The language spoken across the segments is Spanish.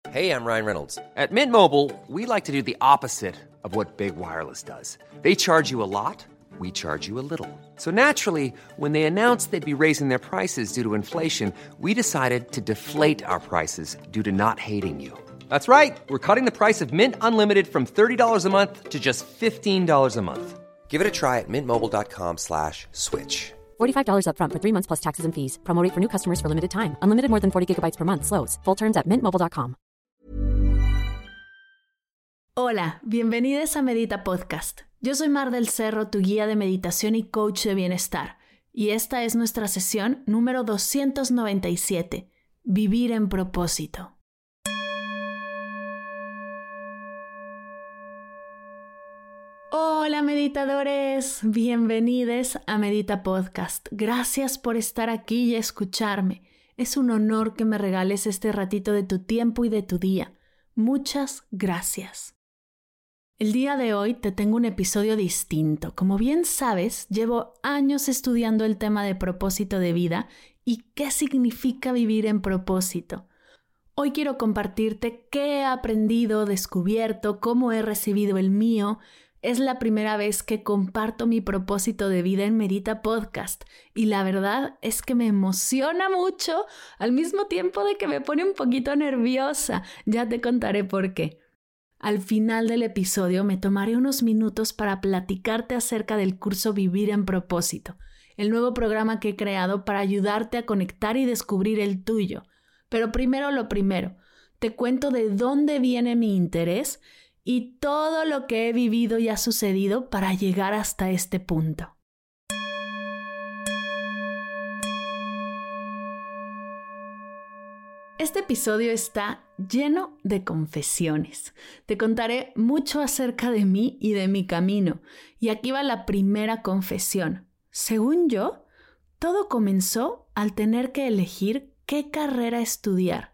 Hey, I'm Ryan Reynolds. At Mint Mobile, we like to do the opposite of what Big Wireless does. They charge you a lot, we charge you a little. So naturally, when they announced they'd be raising their prices due to inflation, we decided to deflate our prices due to not hating you. That's right. We're cutting the price of Mint Unlimited from $30 a month to just $15 a month. Give it a try at mintmobile.com/switch. $45 up front for 3 months plus taxes and fees. Promo rate for new customers for limited time. Unlimited more than 40 gigabytes per month. Slows full terms at mintmobile.com. Hola, bienvenidos a Medita Podcast. Yo soy Mar del Cerro, tu guía de meditación y coach de bienestar. Y esta es nuestra sesión número 297, Vivir en propósito. Hola meditadores, bienvenidos a Medita Podcast. Gracias por estar aquí y escucharme. Es un honor que me regales este ratito de tu tiempo y de tu día. Muchas gracias. El día de hoy te tengo un episodio distinto. Como bien sabes, llevo años estudiando el tema de propósito de vida y qué significa vivir en propósito. Hoy quiero compartirte qué he aprendido, descubierto, cómo he recibido el mío. Es la primera vez que comparto mi propósito de vida en Medita Podcast y la verdad es que me emociona mucho al mismo tiempo de que me pone un poquito nerviosa. Ya te contaré por qué. Al final del episodio me tomaré unos minutos para platicarte acerca del curso Vivir en Propósito, el nuevo programa que he creado para ayudarte a conectar y descubrir el tuyo. Pero primero lo primero, te cuento de dónde viene mi interés y todo lo que he vivido y ha sucedido para llegar hasta este punto. Este episodio está lleno de confesiones. Te contaré mucho acerca de mí y de mi camino. Y aquí va la primera confesión. Según yo, todo comenzó al tener que elegir qué carrera estudiar.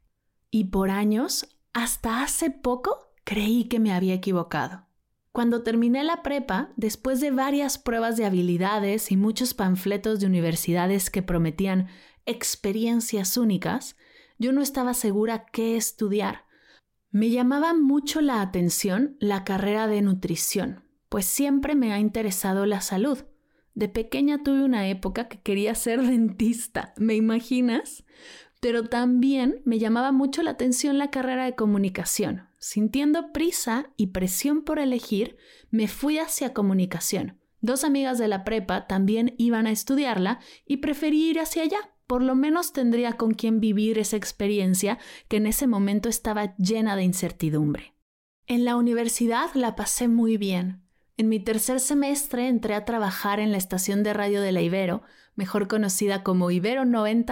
Y por años, hasta hace poco, creí que me había equivocado. Cuando terminé la prepa, después de varias pruebas de habilidades y muchos panfletos de universidades que prometían experiencias únicas, yo no estaba segura qué estudiar. Me llamaba mucho la atención la carrera de nutrición, pues siempre me ha interesado la salud. De pequeña tuve una época que quería ser dentista, ¿me imaginas? Pero también me llamaba mucho la atención la carrera de comunicación. Sintiendo prisa y presión por elegir, me fui hacia comunicación. 2 amigas de la prepa también iban a estudiarla y preferí ir hacia allá. Por lo menos tendría con quien vivir esa experiencia que en ese momento estaba llena de incertidumbre. En la universidad la pasé muy bien. En mi tercer semestre entré a trabajar en la estación de radio de la Ibero, mejor conocida como Ibero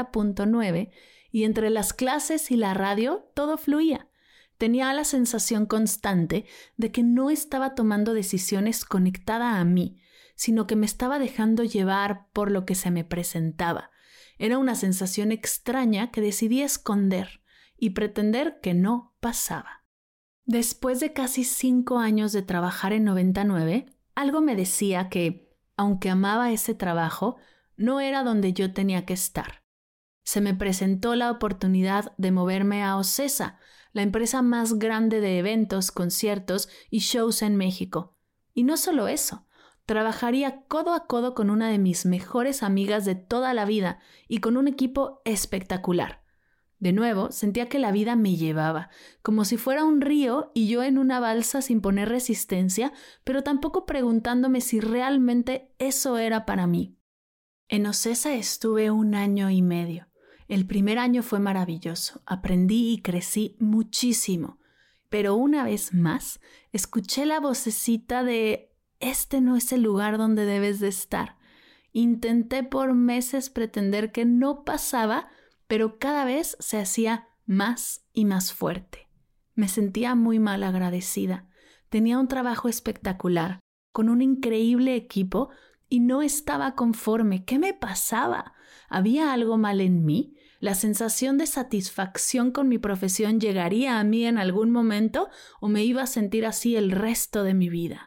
90.9, y entre las clases y la radio todo fluía. Tenía la sensación constante de que no estaba tomando decisiones conectada a mí, sino que me estaba dejando llevar por lo que se me presentaba. Era una sensación extraña que decidí esconder y pretender que no pasaba. Después de casi 5 años de trabajar en 99, algo me decía que, aunque amaba ese trabajo, no era donde yo tenía que estar. Se me presentó la oportunidad de moverme a Ocesa, la empresa más grande de eventos, conciertos y shows en México. Y no solo eso. Trabajaría codo a codo con una de mis mejores amigas de toda la vida y con un equipo espectacular. De nuevo, sentía que la vida me llevaba, como si fuera un río y yo en una balsa sin poner resistencia, pero tampoco preguntándome si realmente eso era para mí. En Ocesa estuve 1 año y medio. El primer año fue maravilloso, aprendí y crecí muchísimo. Pero una vez más, escuché la vocecita de este no es el lugar donde debes de estar. Intenté por meses pretender que no pasaba, pero cada vez se hacía más y más fuerte. Me sentía muy mal agradecida. Tenía un trabajo espectacular, con un increíble equipo y no estaba conforme. ¿Qué me pasaba? ¿Había algo mal en mí? ¿La sensación de satisfacción con mi profesión llegaría a mí en algún momento o me iba a sentir así el resto de mi vida?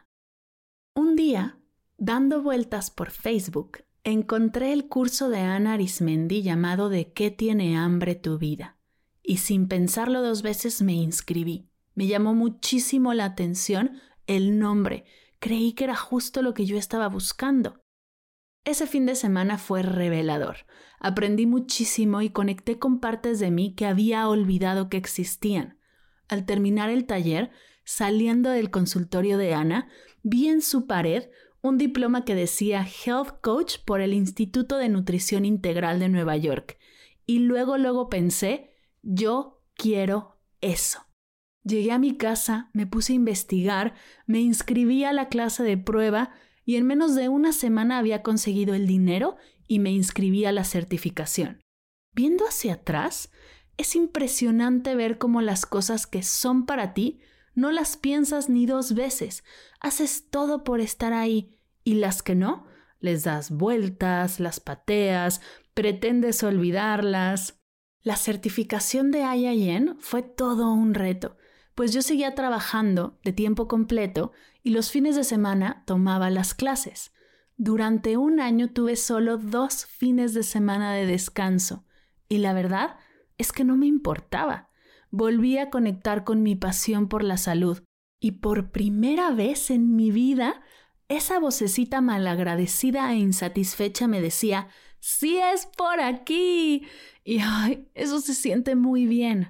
Un día, dando vueltas por Facebook, encontré el curso de Ana Arismendi llamado ¿De qué tiene hambre tu vida? y sin pensarlo 2 veces me inscribí. Me llamó muchísimo la atención el nombre. Creí que era justo lo que yo estaba buscando. Ese fin de semana fue revelador. Aprendí muchísimo y conecté con partes de mí que había olvidado que existían. Al terminar el taller, saliendo del consultorio de Ana, vi en su pared un diploma que decía Health Coach por el Instituto de Nutrición Integral de Nueva York. Y luego pensé, yo quiero eso. Llegué a mi casa, me puse a investigar, me inscribí a la clase de prueba y en menos de una semana había conseguido el dinero y me inscribí a la certificación. Viendo hacia atrás, es impresionante ver cómo las cosas que son para ti no las piensas ni 2 veces. Haces todo por estar ahí y las que no, les das vueltas, las pateas, pretendes olvidarlas. La certificación de IIN fue todo un reto, pues yo seguía trabajando de tiempo completo y los fines de semana tomaba las clases. Durante 1 año tuve solo 2 fines de semana de descanso y la verdad es que no me importaba. Volví a conectar con mi pasión por la salud y por primera vez en mi vida esa vocecita malagradecida e insatisfecha me decía ¡sí es por aquí! Y eso se siente muy bien.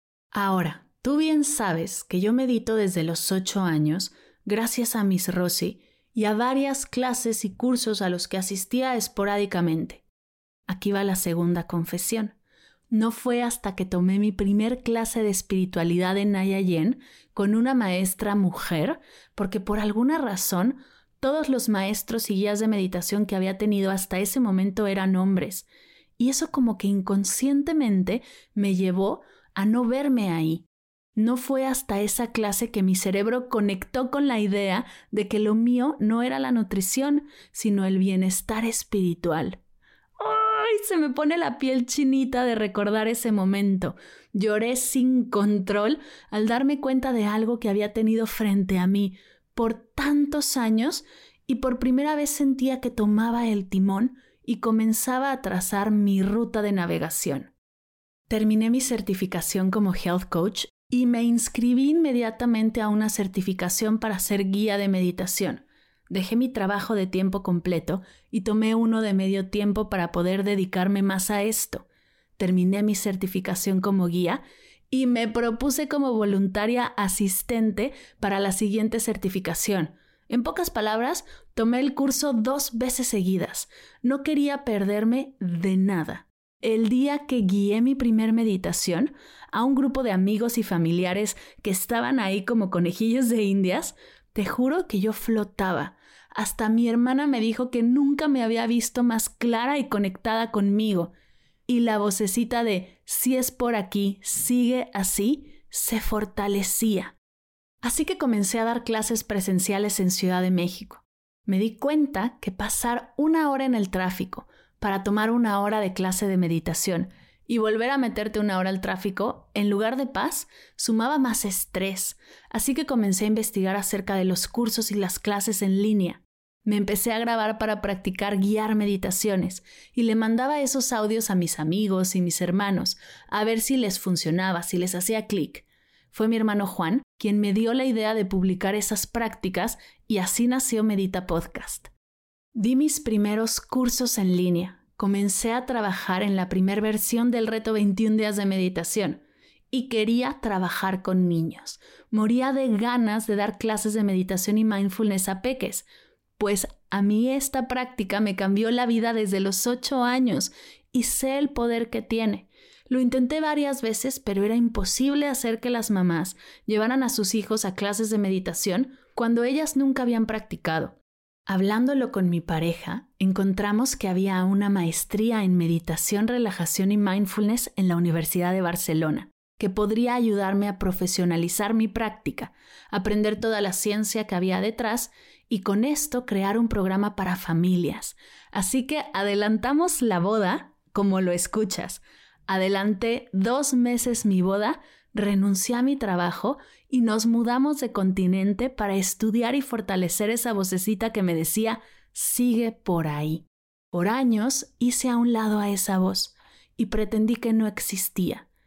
Ahora, tú bien sabes que yo medito desde los 8 años gracias a Miss Rosy y a varias clases y cursos a los que asistía esporádicamente. Aquí va la segunda confesión. No fue hasta que tomé mi primer clase de espiritualidad en IIN con una maestra mujer, porque por alguna razón todos los maestros y guías de meditación que había tenido hasta ese momento eran hombres, y eso como que inconscientemente me llevó a no verme ahí. No fue hasta esa clase que mi cerebro conectó con la idea de que lo mío no era la nutrición, sino el bienestar espiritual. ¡Ay! Se me pone la piel chinita de recordar ese momento. Lloré sin control al darme cuenta de algo que había tenido frente a mí por tantos años y por primera vez sentía que tomaba el timón y comenzaba a trazar mi ruta de navegación. Terminé mi certificación como Health Coach y me inscribí inmediatamente a una certificación para ser guía de meditación. Dejé mi trabajo de tiempo completo y tomé uno de medio tiempo para poder dedicarme más a esto. Terminé mi certificación como guía y me propuse como voluntaria asistente para la siguiente certificación. En pocas palabras, tomé el curso 2 veces seguidas. No quería perderme de nada. El día que guié mi primer meditación a un grupo de amigos y familiares que estaban ahí como conejillos de indias, te juro que yo flotaba. Hasta mi hermana me dijo que nunca me había visto más clara y conectada conmigo. Y la vocecita de "si es por aquí, sigue así", se fortalecía. Así que comencé a dar clases presenciales en Ciudad de México. Me di cuenta que pasar 1 hora en el tráfico para tomar 1 hora de clase de meditación y volver a meterte 1 hora al tráfico, en lugar de paz, sumaba más estrés. Así que comencé a investigar acerca de los cursos y las clases en línea. Me empecé a grabar para practicar guiar meditaciones y le mandaba esos audios a mis amigos y mis hermanos a ver si les funcionaba, si les hacía clic. Fue mi hermano Juan quien me dio la idea de publicar esas prácticas y así nació Medita Podcast. Di mis primeros cursos en línea. Comencé a trabajar en la primera versión del reto 21 días de meditación y quería trabajar con niños. Moría de ganas de dar clases de meditación y mindfulness a peques, pues a mí esta práctica me cambió la vida desde los 8 años y sé el poder que tiene. Lo intenté varias veces, pero era imposible hacer que las mamás llevaran a sus hijos a clases de meditación cuando ellas nunca habían practicado. Hablándolo con mi pareja, encontramos que había una maestría en meditación, relajación y mindfulness en la Universidad de Barcelona, que podría ayudarme a profesionalizar mi práctica, aprender toda la ciencia que había detrás y con esto crear un programa para familias. Así que adelantamos la boda, como lo escuchas. Adelanté 2 meses mi boda, renuncié a mi trabajo y nos mudamos de continente para estudiar y fortalecer esa vocecita que me decía, sigue por ahí. Por años hice a un lado a esa voz y pretendí que no existía.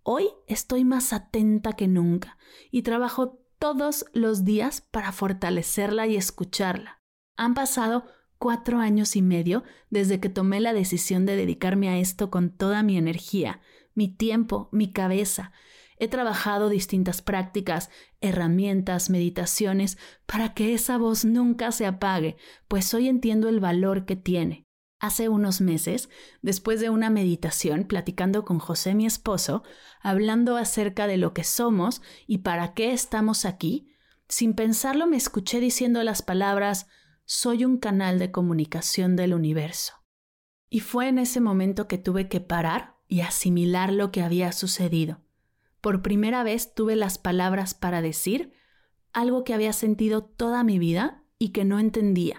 Hoy estoy más atenta que nunca y trabajo todos los días para fortalecerla y escucharla. Han pasado 4 años y medio desde que tomé la decisión de dedicarme a esto con toda mi energía, mi tiempo, mi cabeza. He trabajado distintas prácticas, herramientas, meditaciones, para que esa voz nunca se apague, pues hoy entiendo el valor que tiene. Hace unos meses, después de una meditación, platicando con José, mi esposo, hablando acerca de lo que somos y para qué estamos aquí, sin pensarlo me escuché diciendo las palabras: soy un canal de comunicación del universo. Y fue en ese momento que tuve que parar y asimilar lo que había sucedido. Por primera vez tuve las palabras para decir algo que había sentido toda mi vida y que no entendía.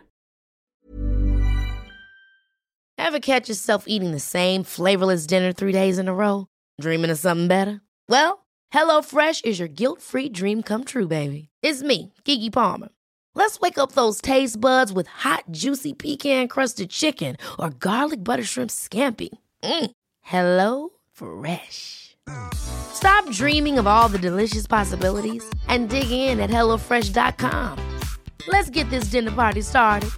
Ever catch yourself eating the same flavorless dinner 3 days in a row? Dreaming of something better? Well, HelloFresh is your guilt-free dream come true, baby. It's me, Keke Palmer. Let's wake up those taste buds with hot, juicy pecan-crusted chicken or garlic butter shrimp scampi. Hello Fresh. Stop dreaming of all the delicious possibilities and dig in at HelloFresh.com. Let's get this dinner party started.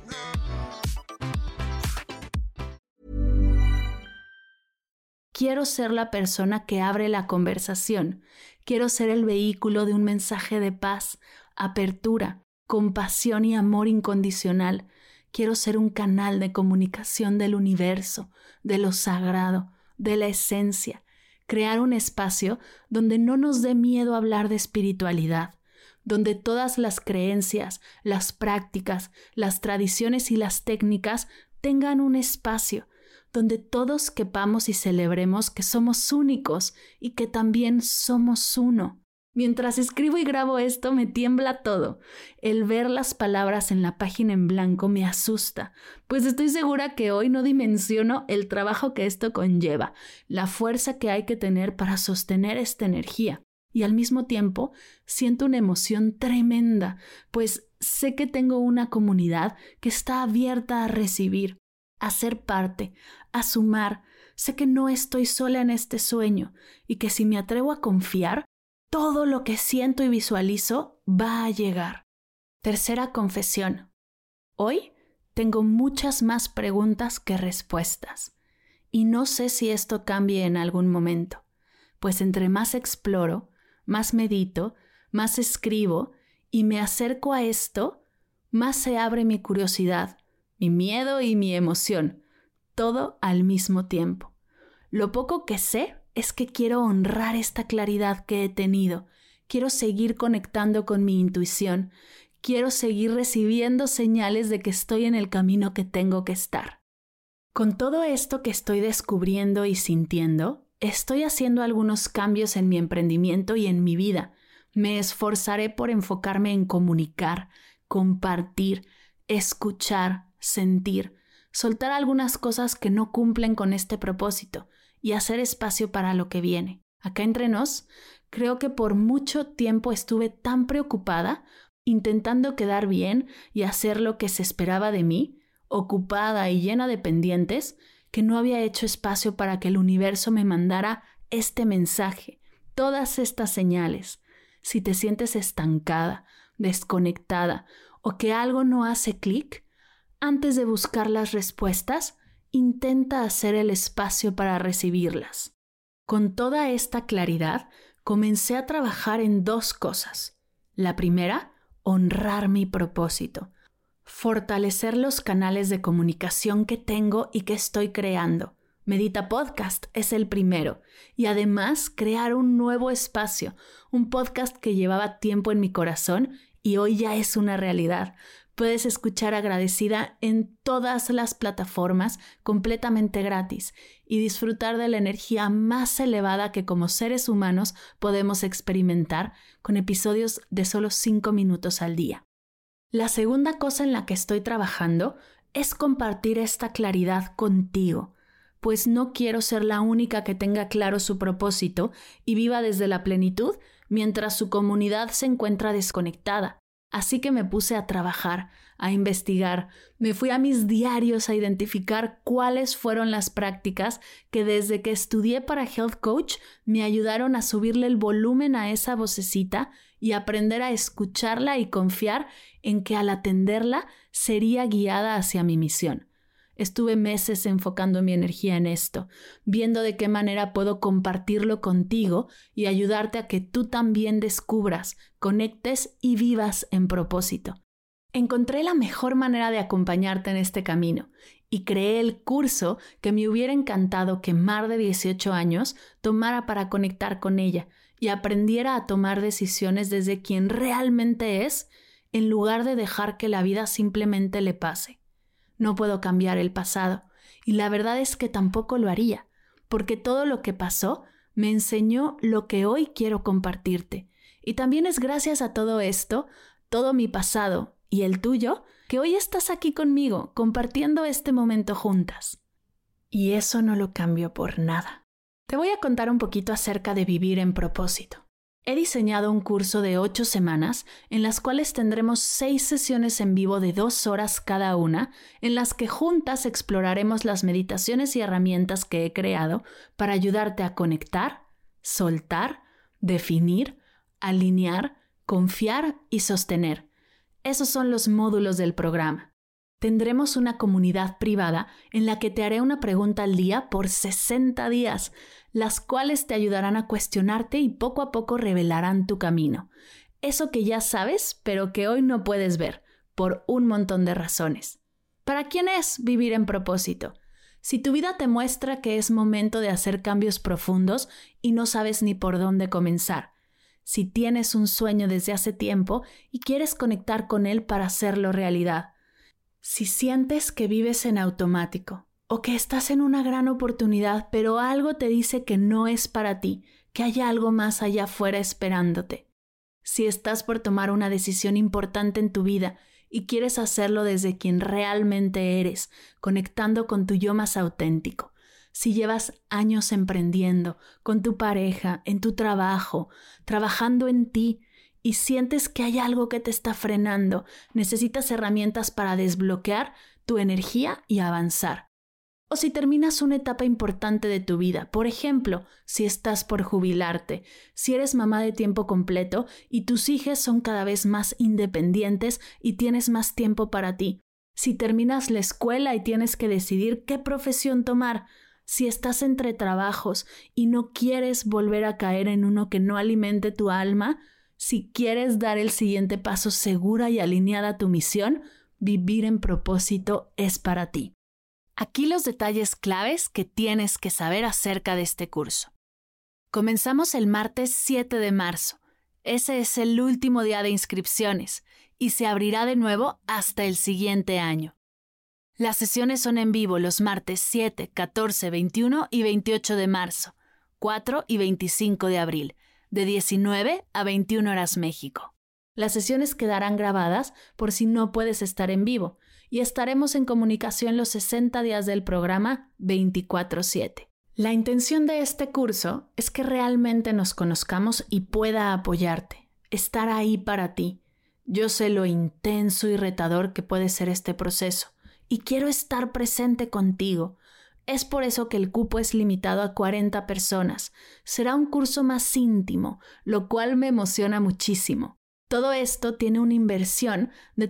Quiero ser la persona que abre la conversación. Quiero ser el vehículo de un mensaje de paz, apertura, compasión y amor incondicional. Quiero ser un canal de comunicación del universo, de lo sagrado, de la esencia. Crear un espacio donde no nos dé miedo hablar de espiritualidad, donde todas las creencias, las prácticas, las tradiciones y las técnicas tengan un espacio, donde todos quepamos y celebremos que somos únicos y que también somos uno. Mientras escribo y grabo esto me tiembla todo. El ver las palabras en la página en blanco me asusta, pues estoy segura que hoy no dimensiono el trabajo que esto conlleva, la fuerza que hay que tener para sostener esta energía. Y al mismo tiempo siento una emoción tremenda, pues sé que tengo una comunidad que está abierta a recibir, a ser parte, a sumar. Sé que no estoy sola en este sueño y que si me atrevo a confiar, todo lo que siento y visualizo va a llegar. Tercera confesión. Hoy tengo muchas más preguntas que respuestas y no sé si esto cambie en algún momento, pues entre más exploro, más medito, más escribo y me acerco a esto, más se abre mi curiosidad, mi miedo y mi emoción, todo al mismo tiempo. Lo poco que sé es que quiero honrar esta claridad que he tenido. Quiero seguir conectando con mi intuición. Quiero seguir recibiendo señales de que estoy en el camino que tengo que estar. Con todo esto que estoy descubriendo y sintiendo, estoy haciendo algunos cambios en mi emprendimiento y en mi vida. Me esforzaré por enfocarme en comunicar, compartir, escuchar, sentir, soltar algunas cosas que no cumplen con este propósito y hacer espacio para lo que viene. Acá entre nos, creo que por mucho tiempo estuve tan preocupada, intentando quedar bien y hacer lo que se esperaba de mí, ocupada y llena de pendientes, que no había hecho espacio para que el universo me mandara este mensaje, todas estas señales. Si te sientes estancada, desconectada o que algo no hace clic, antes de buscar las respuestas, intenta hacer el espacio para recibirlas. Con toda esta claridad, comencé a trabajar en 2 cosas. La primera, honrar mi propósito, fortalecer los canales de comunicación que tengo y que estoy creando. Medita Podcast es el primero, y además crear un nuevo espacio, un podcast que llevaba tiempo en mi corazón y hoy ya es una realidad. Puedes escuchar Agradecida en todas las plataformas completamente gratis y disfrutar de la energía más elevada que como seres humanos podemos experimentar con episodios de solo 5 minutos al día. La segunda cosa en la que estoy trabajando es compartir esta claridad contigo, pues no quiero ser la única que tenga claro su propósito y viva desde la plenitud mientras su comunidad se encuentra desconectada. Así que me puse a trabajar, a investigar, me fui a mis diarios a identificar cuáles fueron las prácticas que desde que estudié para Health Coach me ayudaron a subirle el volumen a esa vocecita y aprender a escucharla y confiar en que al atenderla sería guiada hacia mi misión. Estuve meses enfocando mi energía en esto, viendo de qué manera puedo compartirlo contigo y ayudarte a que tú también descubras, conectes y vivas en propósito. Encontré la mejor manera de acompañarte en este camino y creé el curso que me hubiera encantado que Mar de 18 años tomara para conectar con ella y aprendiera a tomar decisiones desde quien realmente es, en lugar de dejar que la vida simplemente le pase. No puedo cambiar el pasado, y la verdad es que tampoco lo haría, porque todo lo que pasó me enseñó lo que hoy quiero compartirte. Y también es gracias a todo esto, todo mi pasado y el tuyo, que hoy estás aquí conmigo, compartiendo este momento juntas. Y eso no lo cambio por nada. Te voy a contar un poquito acerca de vivir en propósito. He diseñado un curso de 8 semanas en las cuales tendremos 6 sesiones en vivo de 2 horas cada una, en las que juntas exploraremos las meditaciones y herramientas que he creado para ayudarte a conectar, soltar, definir, alinear, confiar y sostener. Esos son los módulos del programa. Tendremos una comunidad privada en la que te haré una pregunta al día por 60 días, las cuales te ayudarán a cuestionarte y poco a poco revelarán tu camino. Eso que ya sabes, pero que hoy no puedes ver, por un montón de razones. ¿Para quién es vivir en propósito? Si tu vida te muestra que es momento de hacer cambios profundos y no sabes ni por dónde comenzar. Si tienes un sueño desde hace tiempo y quieres conectar con él para hacerlo realidad. Si sientes que vives en automático o que estás en una gran oportunidad, pero algo te dice que no es para ti, que hay algo más allá afuera esperándote. Si estás por tomar una decisión importante en tu vida y quieres hacerlo desde quien realmente eres, conectando con tu yo más auténtico. Si llevas años emprendiendo, con tu pareja, en tu trabajo, trabajando en ti, y sientes que hay algo que te está frenando, necesitas herramientas para desbloquear tu energía y avanzar. O si terminas una etapa importante de tu vida, por ejemplo, si estás por jubilarte, si eres mamá de tiempo completo y tus hijos son cada vez más independientes y tienes más tiempo para ti, si terminas la escuela y tienes que decidir qué profesión tomar, si estás entre trabajos y no quieres volver a caer en uno que no alimente tu alma, si quieres dar el siguiente paso segura y alineada a tu misión, vivir en propósito es para ti. Aquí los detalles claves que tienes que saber acerca de este curso. Comenzamos el martes 7 de marzo. Ese es el último día de inscripciones y se abrirá de nuevo hasta el siguiente año. Las sesiones son en vivo los martes 7, 14, 21 y 28 de marzo, 4 y 25 de abril. De 19 a 21 horas México. Las sesiones quedarán grabadas por si no puedes estar en vivo y estaremos en comunicación los 60 días del programa 24/7. La intención de este curso es que realmente nos conozcamos y pueda apoyarte, estar ahí para ti. Yo sé lo intenso y retador que puede ser este proceso y quiero estar presente contigo. Es por eso que el cupo es limitado a 40 personas. Será un curso más íntimo, lo cual me emociona muchísimo. Todo esto tiene una inversión de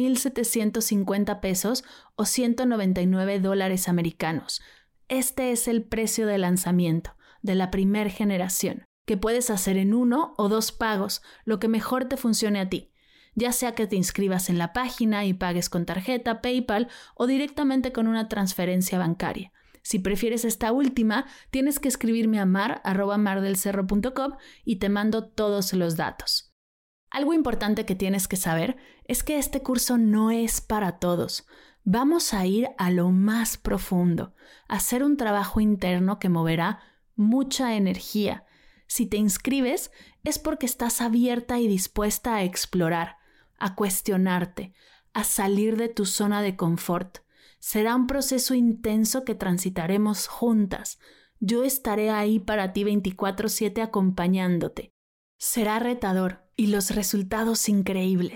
3,750 pesos o $199 americanos. Este es el precio de lanzamiento de la primera generación, que puedes hacer en 1 o 2 pagos, lo que mejor te funcione a ti. Ya sea que te inscribas en la página y pagues con tarjeta, PayPal o directamente con una transferencia bancaria. Si prefieres esta última, tienes que escribirme a mar@mardelcerro.com y te mando todos los datos. Algo importante que tienes que saber es que este curso no es para todos. Vamos a ir a lo más profundo, a hacer un trabajo interno que moverá mucha energía. Si te inscribes es porque estás abierta y dispuesta a explorar, a cuestionarte, a salir de tu zona de confort. Será un proceso intenso que transitaremos juntas. Yo estaré ahí para ti 24/7 acompañándote. Será retador y los resultados increíbles.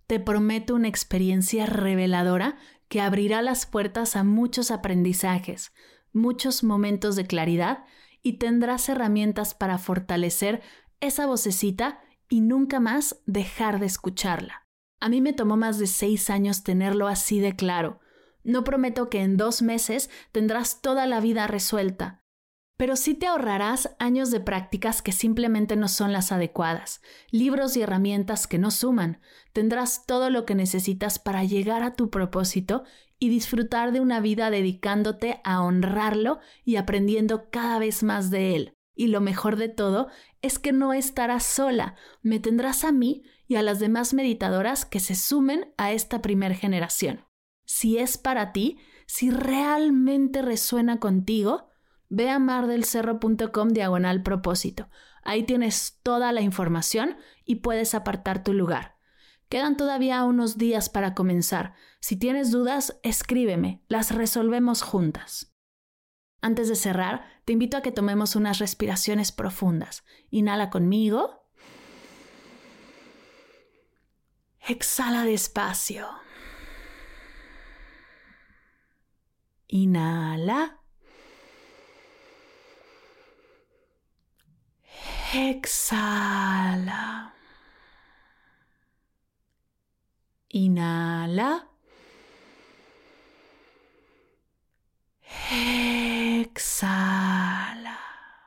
te prometo una experiencia reveladora que abrirá las puertas a muchos aprendizajes, muchos momentos de claridad y tendrás herramientas para fortalecer esa vocecita y nunca más dejar de escucharla. A mí me tomó más de 6 años tenerlo así de claro. No prometo que en 2 meses tendrás toda la vida resuelta, pero sí te ahorrarás años de prácticas que simplemente no son las adecuadas, libros y herramientas que no suman. Tendrás todo lo que necesitas para llegar a tu propósito y disfrutar de una vida dedicándote a honrarlo y aprendiendo cada vez más de él. Y lo mejor de todo es que no estarás sola. Me tendrás a mí y a las demás meditadoras que se sumen a esta primera generación. Si es para ti, si realmente resuena contigo, ve a mardelcerro.com/propósito. Ahí tienes toda la información y puedes apartar tu lugar. Quedan todavía unos días para comenzar. Si tienes dudas, escríbeme. Las resolvemos juntas. Antes de cerrar, te invito a que tomemos unas respiraciones profundas. Inhala conmigo. Exhala despacio. Inhala. Exhala. Inhala. Exhala.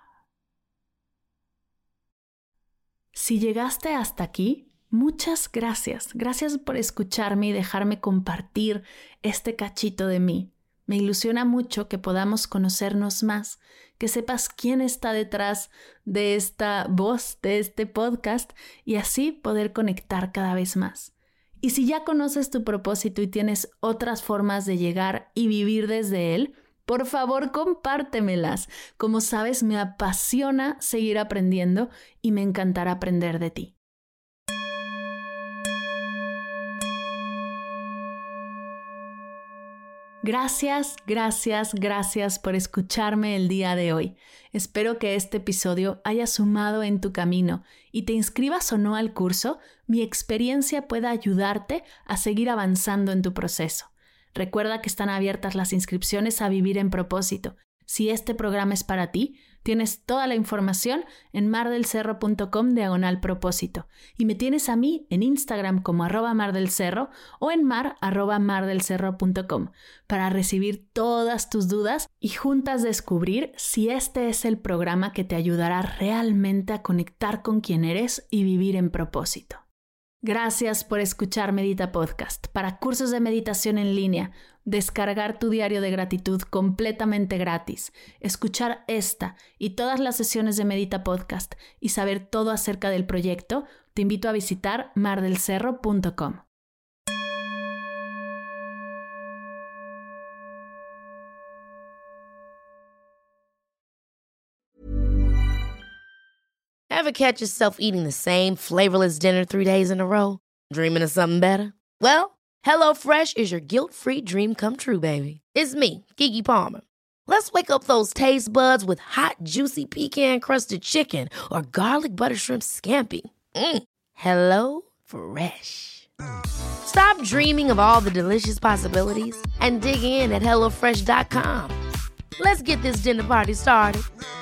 Si llegaste hasta aquí, muchas gracias. Gracias por escucharme y dejarme compartir este cachito de mí. Me ilusiona mucho que podamos conocernos más, que sepas quién está detrás de esta voz, de este podcast, y así poder conectar cada vez más. Y si ya conoces tu propósito y tienes otras formas de llegar y vivir desde él, por favor compártemelas. Como sabes, me apasiona seguir aprendiendo y me encantará aprender de ti. Gracias por escucharme el día de hoy. Espero que este episodio haya sumado en tu camino y te inscribas o no al curso, mi experiencia pueda ayudarte a seguir avanzando en tu proceso. Recuerda que están abiertas las inscripciones a Vivir en Propósito. Si este programa es para ti, tienes toda la información en mardelcerro.com/propósito y me tienes a mí en Instagram como @mardelcerro o en mar@mardelcerro.com para recibir todas tus dudas y juntas descubrir si este es el programa que te ayudará realmente a conectar con quien eres y vivir en propósito. Gracias por escuchar Medita Podcast. Para cursos de meditación en línea, descargar tu diario de gratitud completamente gratis, escuchar esta y todas las sesiones de Medita Podcast y saber todo acerca del proyecto, te invito a visitar mardelcerro.com. Ever catch yourself eating the same flavorless dinner 3 days in a row? Dreaming of something better? Well, HelloFresh is your guilt-free dream come true, baby. It's me, Keke Palmer. Let's wake up those taste buds with hot, juicy pecan-crusted chicken or garlic butter shrimp scampi. Hello Fresh. Stop dreaming of all the delicious possibilities and dig in at HelloFresh.com. Let's get this dinner party started.